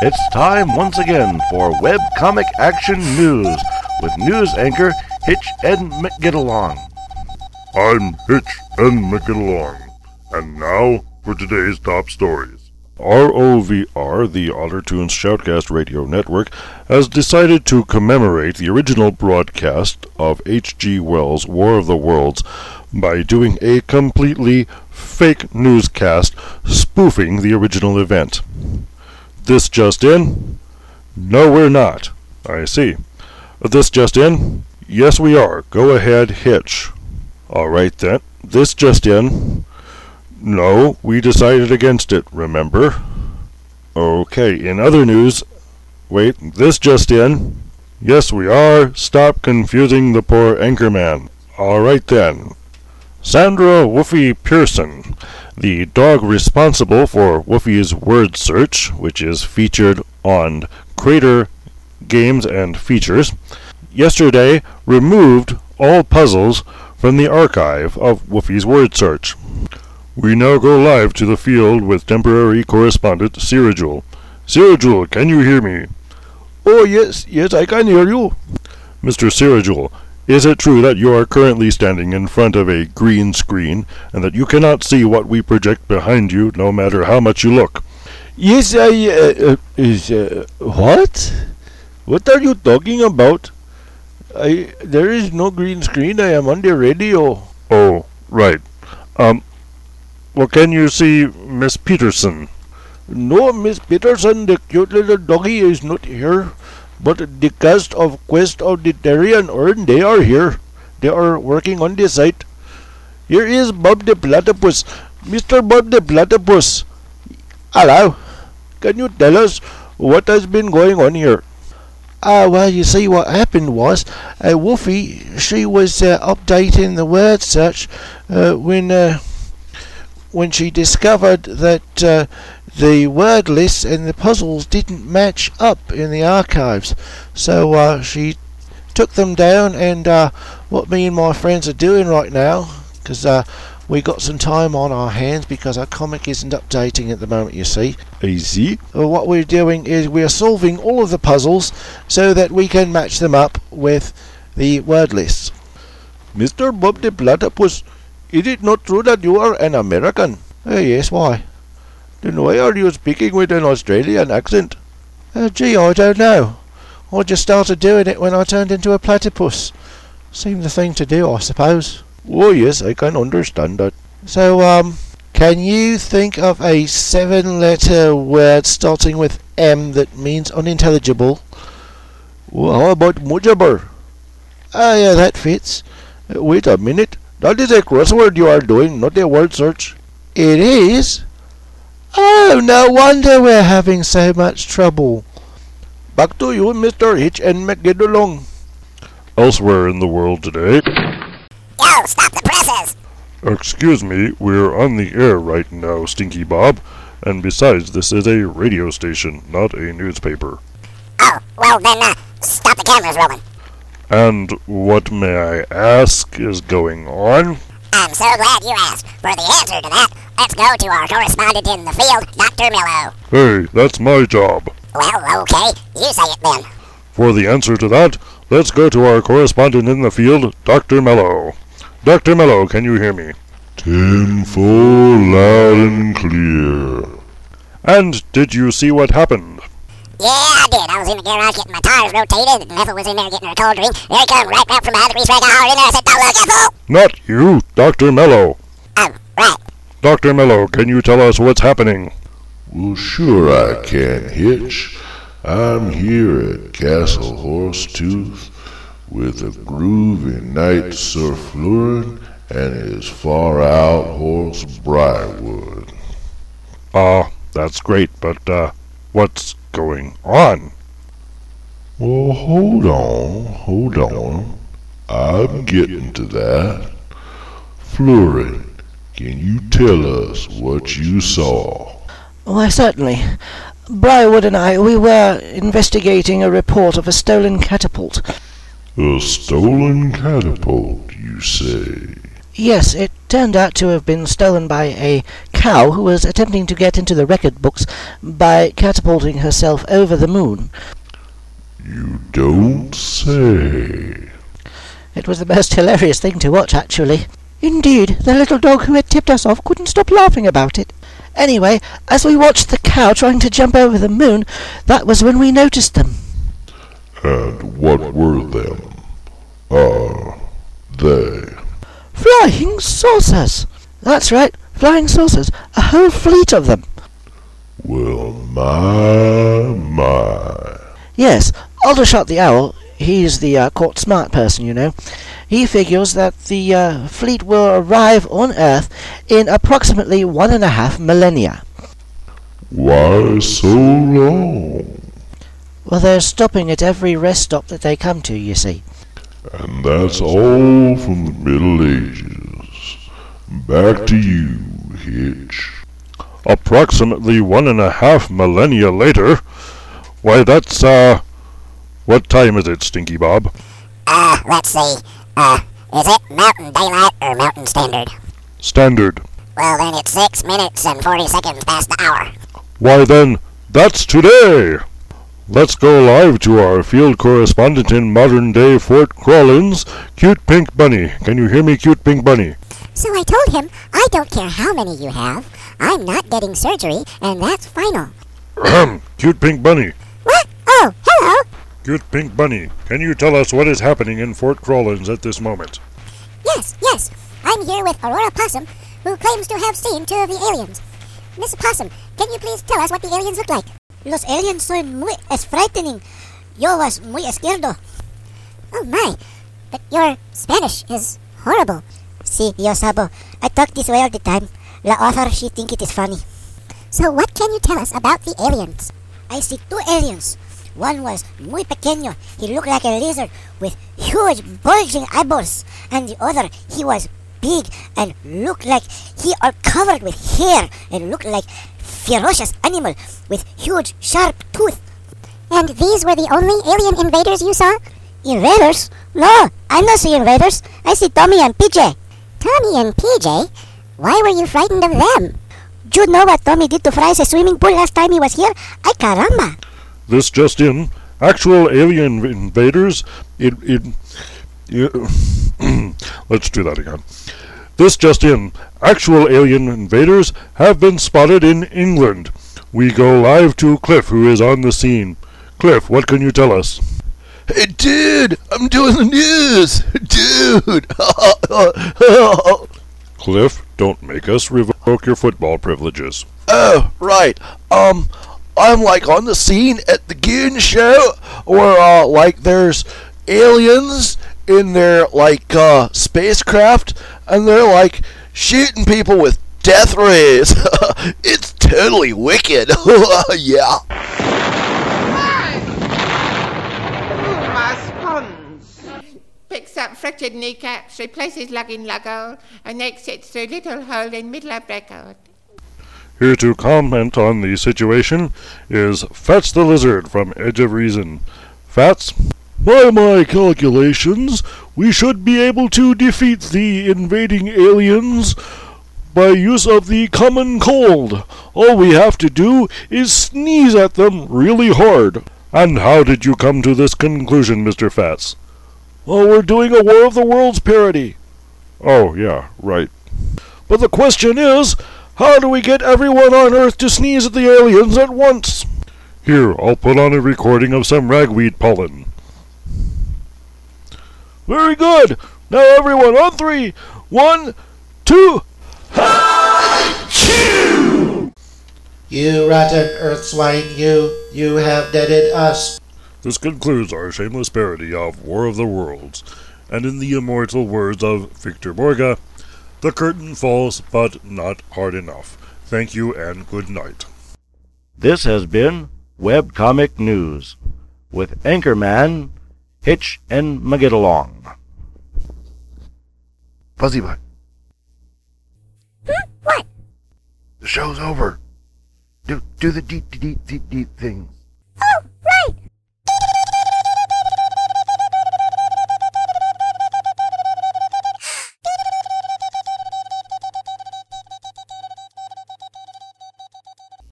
It's time once again for Webcomic Action News with news anchor Hitch Ed McGettalong. I'm Hitch Ed McGettalong, and now for today's top stories. ROVR, the Ottertoons Shoutcast Radio Network, has decided to commemorate the original broadcast of H.G. Wells' War of the Worlds by doing a completely fake newscast spoofing the original event. This just in? No, we're not. I see. This just in? Yes, we are. Go ahead, Hitch. All right, then. This just in? No, we decided against it, remember? Okay, in other news... Wait, this just in? Yes, we are. Stop confusing the poor anchorman. All right, then. Sandra Woofy Pearson, the dog responsible for Woofy's word search, which is featured on Crater Games and Features, yesterday removed all puzzles from the archive of Woofy's word search. We now go live to the field with temporary correspondent Cyrajul. Cyrajul, can you hear me? Oh, yes, I can hear you. Mr. Cyrajul, is it true that you are currently standing in front of a green screen, and that you cannot see what we project behind you, no matter how much you look? Yes, what? What are you talking about? There is no green screen. I am on the radio. Oh, right. Well, can you see Miss Peterson? No, Miss Peterson, the cute little doggy, is not here. But the cast of Quest of the Terrian Urn, they are here. They are working on the site. Here is Bob the Platypus. Mr. Bob the Platypus. Hello. Can you tell us what has been going on here? Well, you see, what happened was, Woofy, she was updating the word search when she discovered that the word lists and the puzzles didn't match up in the archives. So she took them down, and what me and my friends are doing right now, because we got some time on our hands because our comic isn't updating at the moment, you see. Easy. What we're doing is we're solving all of the puzzles so that we can match them up with the word lists. Mr. Bob the Platypus, is it not true that you are an American? Yes, why? Then why are you speaking with an Australian accent? Gee, I don't know. I just started doing it when I turned into a platypus. Seemed the thing to do, I suppose. Oh yes, I can understand that. So, can you think of a 7-letter word starting with M that means unintelligible? Well, how about Mujabur? Yeah, that fits. Wait a minute. That is a crossword you are doing, not a word search. It is? Oh, no wonder we're having so much trouble. Back to you, Mr. Hitch and McGettalong. Elsewhere in the world today... Yo, stop the presses! Excuse me, we're on the air right now, Stinky Bob. And besides, this is a radio station, not a newspaper. Oh, well then, stop the cameras rolling. And what, may I ask, is going on? I'm so glad you asked. For the answer to that, let's go to our correspondent in the field, Dr. Mello. Hey, that's my job. Well, okay, you say it then. For the answer to that, let's go to our correspondent in the field, Dr. Mello. Dr. Mello, can you hear me? 10-4, loud and clear. And did you see what happened? Yeah, I did. I was in the garage getting my tires rotated, and Ethel was in there getting her cold drink. There he come, right back from behind the grease rag. I hollered in there. I said, "Don't look, Ethel!" Not you, Dr. Mello. Oh, right. Dr. Mello, can you tell us what's happening? Well, sure I can, Hitch. I'm here at Castle Horsetooth with a groovy Knight Sir Flurin and his far-out horse Briarwood. That's great, but, what's going on? Well, hold on. I'm getting to that. Flurin, can you tell us what you saw? Why, certainly. Briarwood and I, we were investigating a report of a stolen catapult. A stolen catapult, you say? Yes, it turned out to have been stolen by a cow who was attempting to get into the record books by catapulting herself over the moon. You don't say. It was the most hilarious thing to watch, actually. Indeed, the little dog who had tipped us off couldn't stop laughing about it. Anyway, as we watched the cow trying to jump over the moon, that was when we noticed them. And what were them? They? Flying saucers! That's right, flying saucers. A whole fleet of them. Well, my. Yes, Aldershot the Owl, he's the court smart person, you know. He figures that the fleet will arrive on Earth in approximately 1.5 millennia. Why so long? Well, they're stopping at every rest stop that they come to, you see. And that's all from the Middle Ages. Back to you, Hitch. Approximately 1.5 millennia later? Why, that's, what time is it, Stinky Bob? Let's see. Is it Mountain Daylight or Mountain Standard? Standard. Well, then it's 6 minutes and 40 seconds past the hour. Why then, that's today! Let's go live to our field correspondent in modern-day Fort Crawlins, Cute Pink Bunny. Can you hear me, Cute Pink Bunny? So I told him, I don't care how many you have. I'm not getting surgery, and that's final. Cute Pink Bunny. What? Oh, hello. Cute Pink Bunny, can you tell us what is happening in Fort Crawlins at this moment? Yes. I'm here with Aurora Possum, who claims to have seen 2 of the aliens. Miss Possum, can you please tell us what the aliens look like? Los aliens son muy frightening. Yo was muy esquerdo. Oh my, but your Spanish is horrible. Si, yo sabo. I talk this way all the time. La author, she think it is funny. So what can you tell us about the aliens? I see 2 aliens. One was muy pequeño. He looked like a lizard with huge bulging eyeballs. And the other, he was big and looked like he are covered with hair and looked like ferocious animal with huge sharp tooth. And these were the only alien invaders you saw? Invaders? No, I don't see invaders. I see Tommy and PJ. Tommy and PJ? Why were you frightened of them? Do you know what Tommy did to Fry's swimming pool last time he was here? Ay caramba! This just in, actual alien invaders, let's do that again. This just in, actual alien invaders have been spotted in England. We go live to Cliff, who is on the scene. Cliff, what can you tell us? Hey, dude, I'm doing the news. Dude. Cliff, don't make us revoke your football privileges. Oh, right. I'm like on the scene at the Goon Show, where like there's aliens in their like spacecraft, and they're like shooting people with death rays. It's totally wicked. Yeah. My sponge picks up fractured kneecaps, replaces lugging luggo, and exits through little hole in middle of record. Here to comment on the situation is Fats the Lizard from Edge of Reason. Fats? By my calculations, we should be able to defeat the invading aliens by use of the common cold. All we have to do is sneeze at them really hard. And how did you come to this conclusion, Mr. Fats? Well, we're doing a War of the Worlds parody. Oh, yeah, right. But the question is, how do we get everyone on Earth to sneeze at the aliens at once? Here, I'll put on a recording of some ragweed pollen. Very good. Now everyone on 3. 1, 2. Achoo! You rotten earth swine, you have deaded us. This concludes our shameless parody of War of the Worlds, and in the immortal words of Victor Borge, the curtain falls, but not hard enough. Thank you and good night. This has been Webcomic News with Anchorman Hitch and Magetalong. Fuzzybot. What? The show's over. Do the deep things.